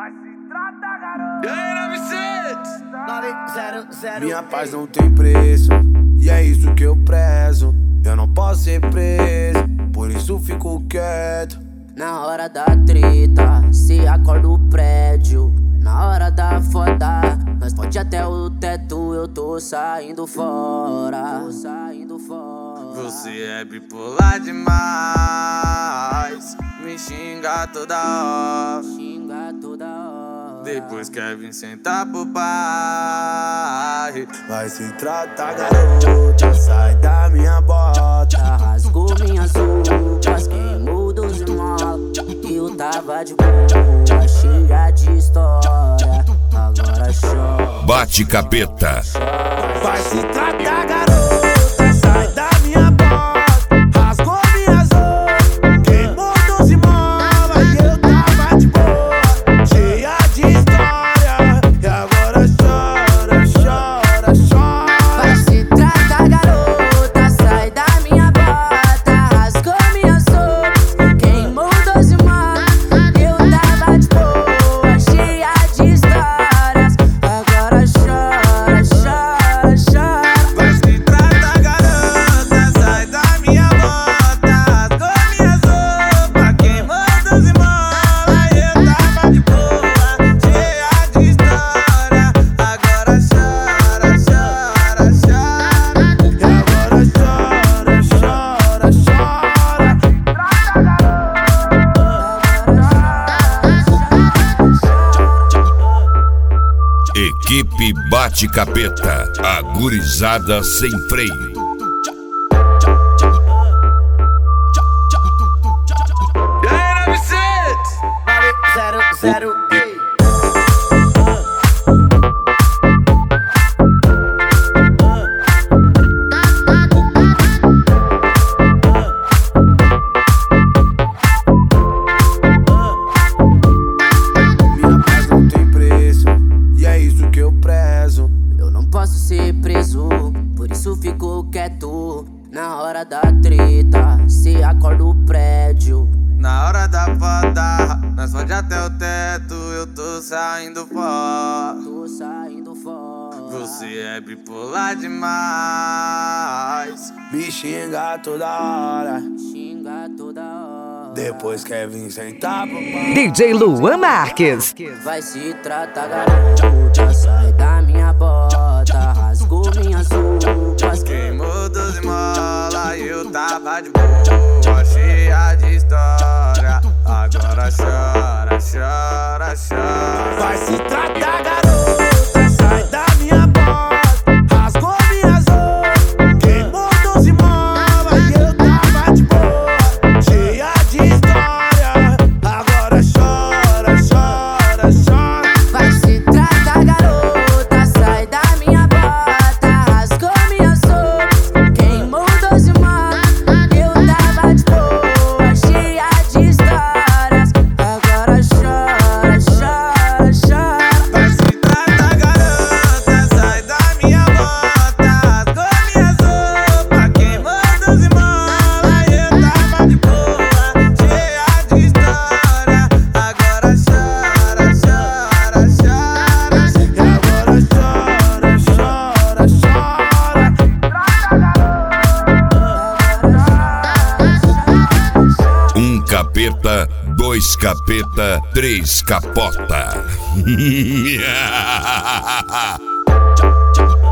Vai se tratar, garoto. E aí, 900. Minha paz não tem preço, e é isso que eu prezo. Eu não posso ser preso, por isso fico quieto. Na hora da treta, se acorda o prédio. Na hora da foda, nós pode até o teto. Eu tô saindo fora. Você é bipolar demais, me xinga toda hora. Depois quer vir sentar pro pai. Vai se tratar, garota, sai da minha bota. Rasgou minhas roupas, queimou 12 molas. Eu tava de boa, cheia de história. Agora chora. Bate capeta. Vai se tratar, garota, sai da minha bota. Rasgou minhas roupas, queimou 12 molas. Eu tava de boa, cheia de história. E agora chora, chora, chora. Vai se tratar, garota, sai da minha bota. Rasgou minhas roupas, queimou 12 molas. Eu tava de boa, cheia de histórias. Agora chora, chora, chora. Vai se tratar, garota, sai da minha bota. Rasgou minhas roupas, queimou 12 molas. Eu tava de boa, cheia de história. Agora chora, chora, chora. E agora chora, chora, chora. Equipe Bate Capeta. A gurizada sem freio. E aí, 900. 900. Minha paz não tem preço, e é isso que eu prezo. Eu não posso ser preso, por isso fico quieto. Na hora da treta, se acorda o prédio. Na hora da foda, nós pode até o teto. Eu tô saindo fora. Você é bipolar demais. Me xinga toda hora, depois quer vir sentar pro pai. DJ Luan Marques. Vai se tratar, garota, sai da minha bota. Rasgou minhas roupas, Queimou 12 molas e eu tava de boa, cheia de história. Agora chora, chora, chora. Vai se tratar, garota, sai da minha bota. Rasgou minhas roupas, queimou 12 molas. Eu tava de boa, cheia de história. Agora chora, chora, chora. vai se tratar, garota, sai da minha bota. Rasgou minhas roupas, queimou 12 molas. Eu tava de boa, cheia de histórias. Agora chora, chora, chora. Vai se tratar, garota, sai da minha bota. Rasgou minhas roupas, queimou 12 molas. Eu tava de boa, cheia de história. Agora chora, chora, chora. E agora chora, chora, chora. Um capeta, dois capeta, três capota.